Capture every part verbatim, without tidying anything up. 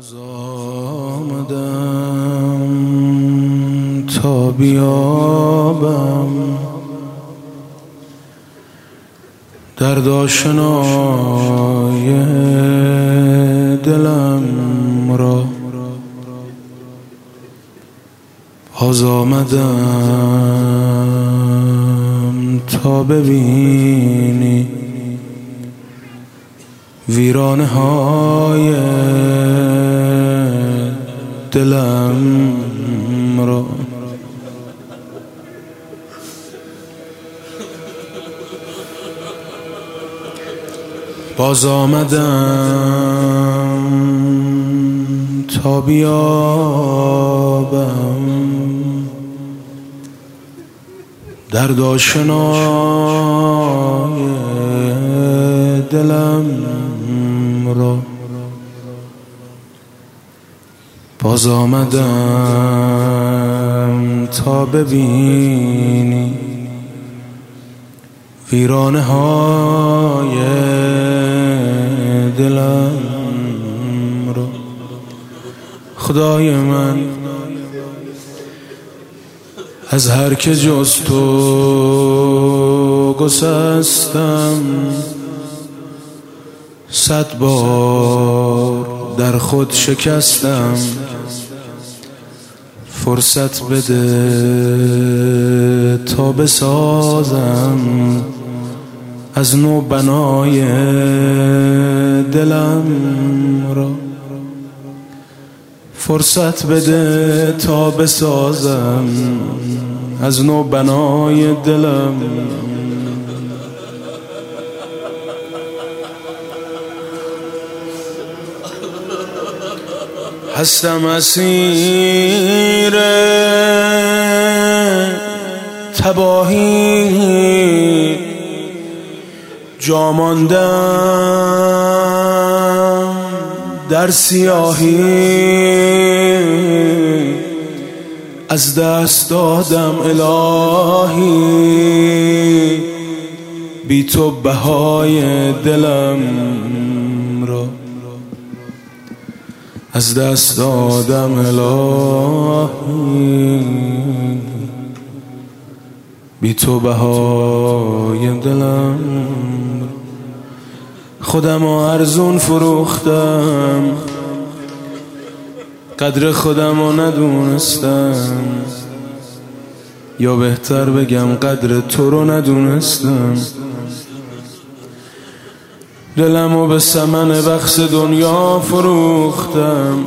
باز آمدم تا بیابم درد آشنای دلم را. باز آمدم تا ببینی ویرانه های دلم را. باز آمدم تا بیابم درد آشنای دلم را. باز آمدم تا ببینی ویرانه های دلم را. خدای من از هر که جز تو گسستم، صد بار در خود شکستم. فرصت بده تا بسازم از نو بنای دلم را. فرصت بده تا بسازم از نو بنای دلم. هستم اسیر تباهی، جا ماندم در سیاهی. از دست دادم الهی بی تو بهای دلم را. از دست دادم الهی بی تو بهای دلم. خودم رو ارزون فروختم، قدر خودم رو ندونستم، یا بهتر بگم قدر تو رو ندونستم. دلم رو به ثمن بخش دنیا فروختم.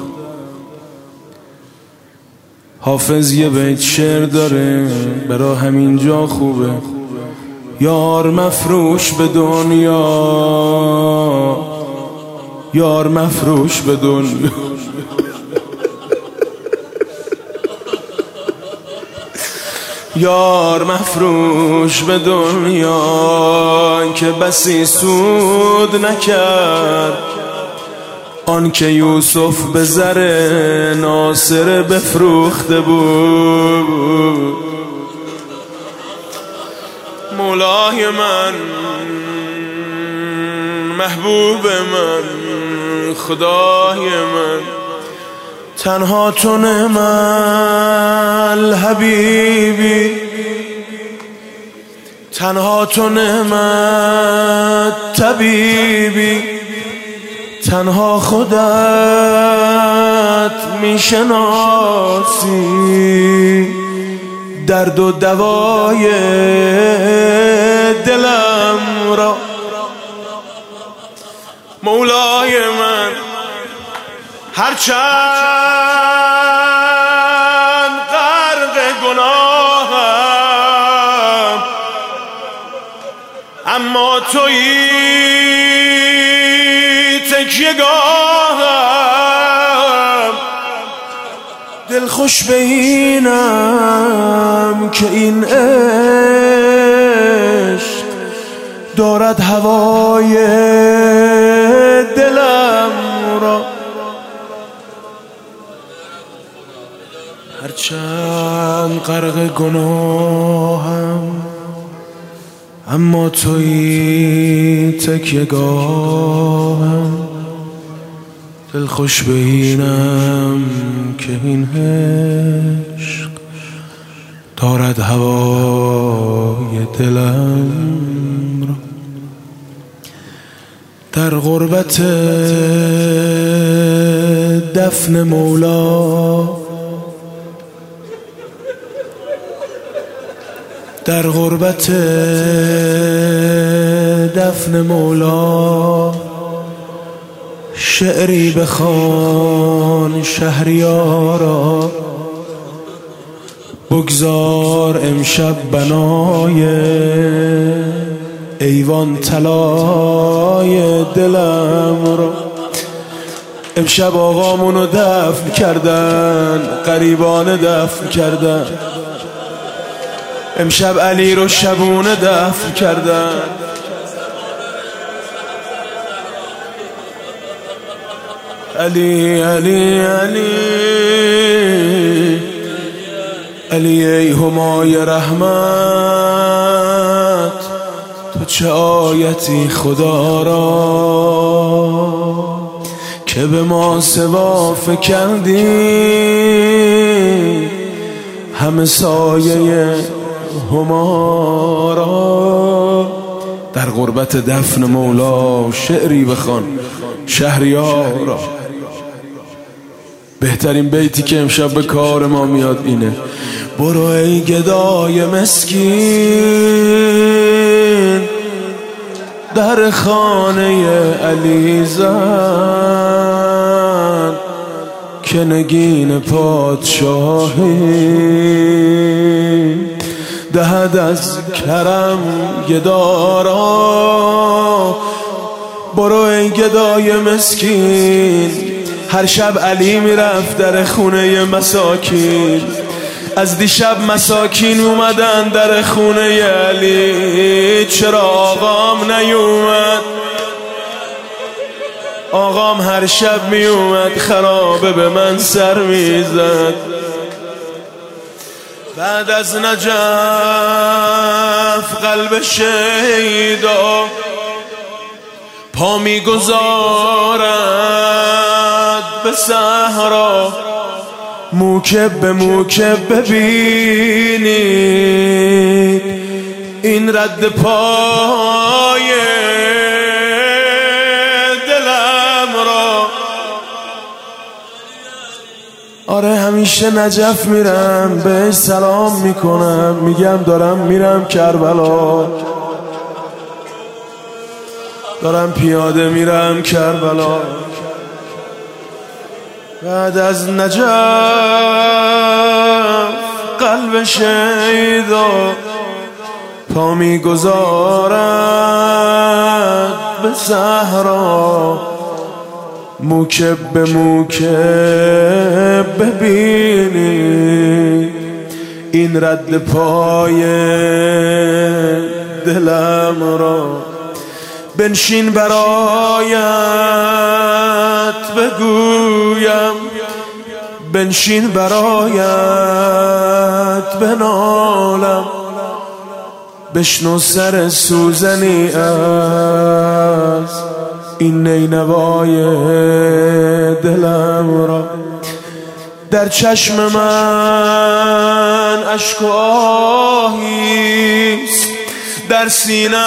حافظ یه بیت شعر داره برا همین جا خوبه: یار مفروش به دنیا، یار مفروش به دنیا. یار مفروش به دنیا که بسی سود نکرد، آن که یوسف به زر ناصر بفروخته بود. مولای من، محبوب من، خدای من، تنها تو نعمت حبیبی، تنها تو نعمت طبیبی، تنها خودت میشناسی درد و دوای دلم را. مولای من، هرچند غرق گناهم، اما تویی تکیه‌گاهم. دل خوش به اینم که این عشق دارد هوای دلم را. هرچند غرق گناهم، اما تویی تکیه‌گاهم. دل خوش به اینم که این عشق دارد هوای دلم را. در غربت دفن مولا، در غربت دفن مولا شعری بخوان شهریارا. بگذار امشب بنای ایوان طلای دلم را. امشب آقامونو دفن کردن، غریبانه دفن کردن. امشب علی رو شبونه دفن کردن. علی علی علی علی ای همای رحمت، تو چه آیتی خدا را که به ما سوا فکندی همه سایه هما را. در غربت دفن مولا شعری بخوان شهریارا. بهترین بیتی که امشب به کار ما میاد اینه: برو ای گدای مسکین در خانه علی زن، که نگین پادشاهی دهد از کرم گدارا. برو ای گدای مسکین. هر شب علی میرفت در خونه مساکین. از دیشب مساکین اومدن در خونه علی. چرا آقام نیومد؟ آقام هر شب میومد خرابه به من سر میزد. بعد از نجف قلب شیدا پا میگذارد به صحرا. موکب به موکب ببینید این رد پای دلم را. آره همیشه نجف میرم بهش سلام میکنم، میگم دارم میرم کربلا، دارم پیاده میرم کربلا. بعد از نجف قلب شیدا پا میگذارد به صحرا. موکب به موکب ببینی این رد پای دلم را. بنشین برایت بگویم، بنشین برایت بنالم. بشنو سر سوزنی از این نینوای دلم را. در چشم من اشک و آهیست، در سینم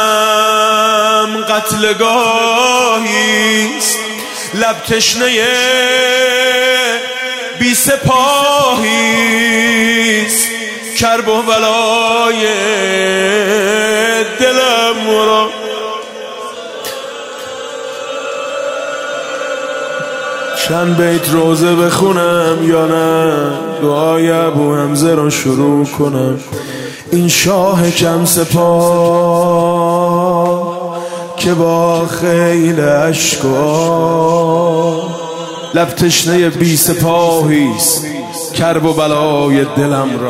قتلگاهیست. لب تشنه بی سپاهیست، کرب و بلای دلم را. چند بیت روزه بخونم یا نه؟ دعای ابو حمزه رو شروع کنم. این شاه کم سپاه که با خیل اشکا لب تشنه بی سپاهیست، کرب و بلای دلم را.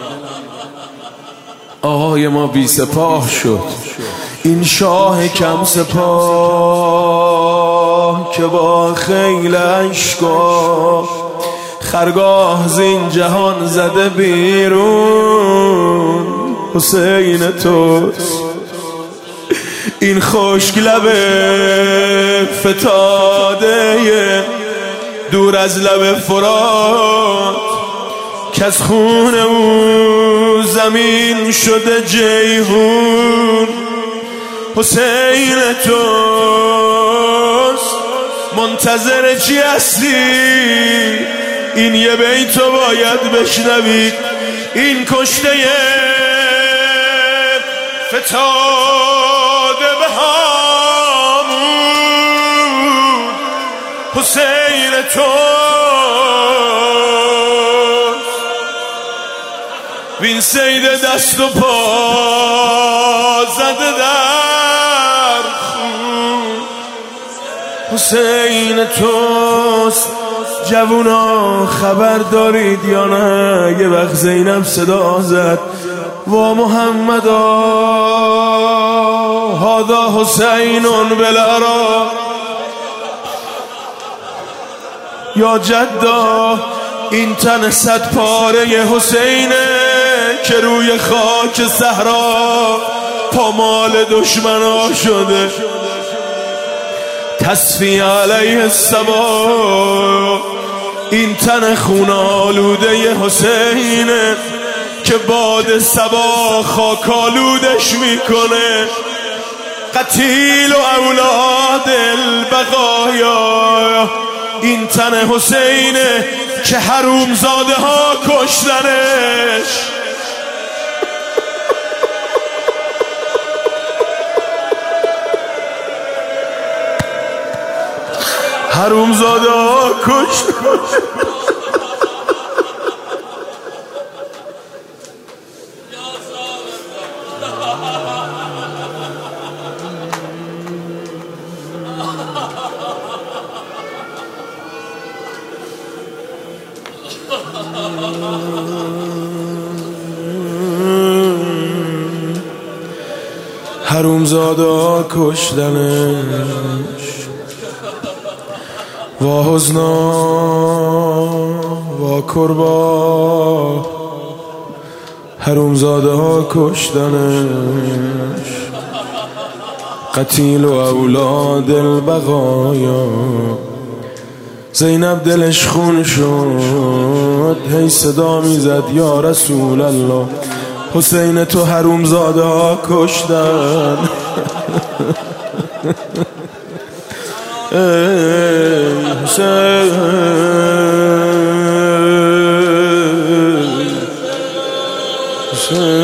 آقای ما بی سپاه شد. این شاه کم سپاه که با خیل اشکا خرگاه زین جهان زده بیرون. حسین توست این خشک لب فتاده دور از لب فرات که از خون او زمین شده جیهون. حسین توست منتظر چی هستی؟ این یه بیتو باید بشنوی. این کشته فتاده به هامون حسین توست. وین سید دست و پا زده در خون حسین توست. جوونا خبر دارید یا نه؟ یه وقت زینب صدا زد وا محمدا هادا حسینون بلارا یا جدا. این تن صد پاره حسینه که روی خاک صحرا پامال دشمنا شده. تصفیه علیه السما. این تن خون آلوده حسینه که باد صبا خاک آلودش میکنه. قتیل و اولاد البقایا. این تن حسینه که حرومزاده ها کشتنش. حرومزاده ها کشتنش. حرومزاده کشتنش. وا حزنا وا کربا. حرومزاده ها کشتنش. قتیل و اولاد البقایا. زینب دلش خون شد هی صدا میزد یا رسول الله حسین تو حرومزاده ها کشتن. ای حسین حسین